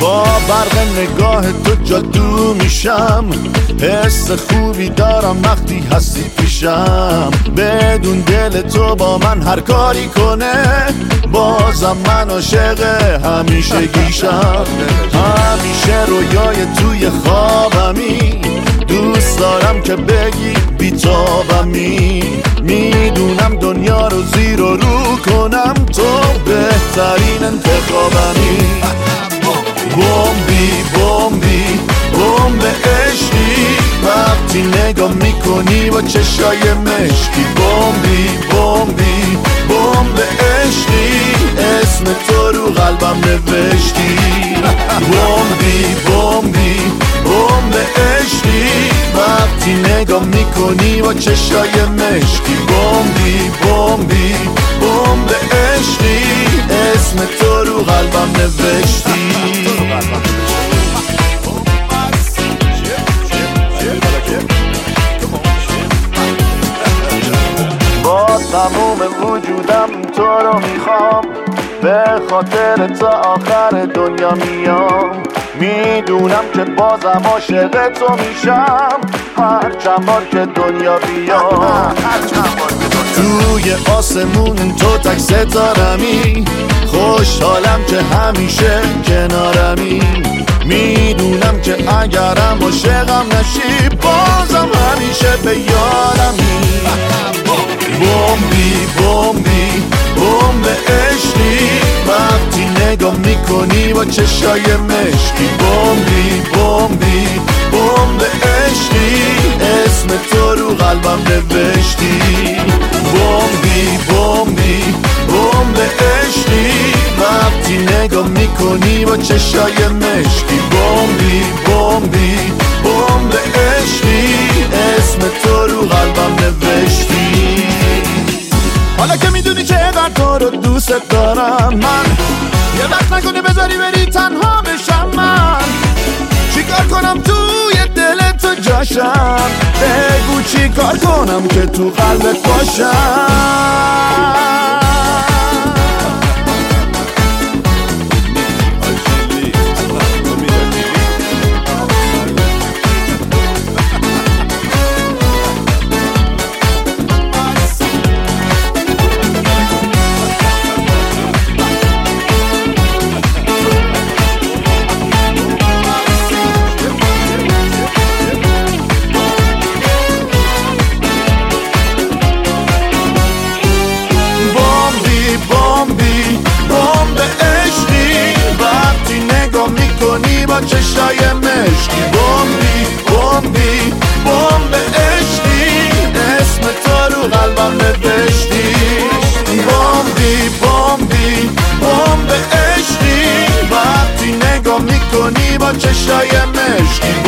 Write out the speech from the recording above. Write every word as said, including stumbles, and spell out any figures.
با برق نگاه تو جادو میشم، حس خوبی دارم وقتی هستی پیشم. بدون دل تو با من هر کاری کنه، بازم من عاشق همیشه گیشم. همیشه رویای توی خوابمی، دوست دارم که بگی بیتابمی. میدونم دنیا رو زیر و رو کنم، تو بهترین انتخابمی. بمبی بمبی بمب عشقی، وقتی نگاه میکنی با چشای مشکی. بمبی بمبی بمب عشقی، اسم تو رو قلبم نوشتی. بمبی بمبی بمب عشقی، وقتی نگاه میکنی با چشای مشکی. بمبی بمبی بمب عشقی، اسم تو رو قلبم نوشتی. با تموم وجودم تو رو میخوام، به خاطر تا آخر دنیا میام. میدونم که بازم عاشق تو میشم، هر چند بار که دنیا بیام. توی آسمون تو تک ستارمی، خوشحالم که همیشه کنارمی. میدونم که اگرم عاشقم نشی، بازم همیشه به یارمی. بمبی بمبی بمب عشقی، وقتی نگاه میکنی با چشای مشکی. بمبی بمبی بمب عشقی، اسم تو رو قلبم نوشتی. بمبی بمبی بمب عشقی، وقتی نگاه میکنی با چشای مشکی. بمبی بمبی بمب عشقی، اسم تو رو قلبم نوشتی. حالا که میدونی چقدر تو رو دوست دارم من، یه وقت نکنی بذاری بری تنها بشم من. چیکار کنم توی دل تو جاشم، بگو چیکار کنم که تو قلبت باشم. با چشای مشکی. بمبی بمبی بمب عشقی، اسم تو رو قلبم نوشتی. بمبی بمبی بمب عشقی، وقتی نگاه میکنی با چشای مشکی.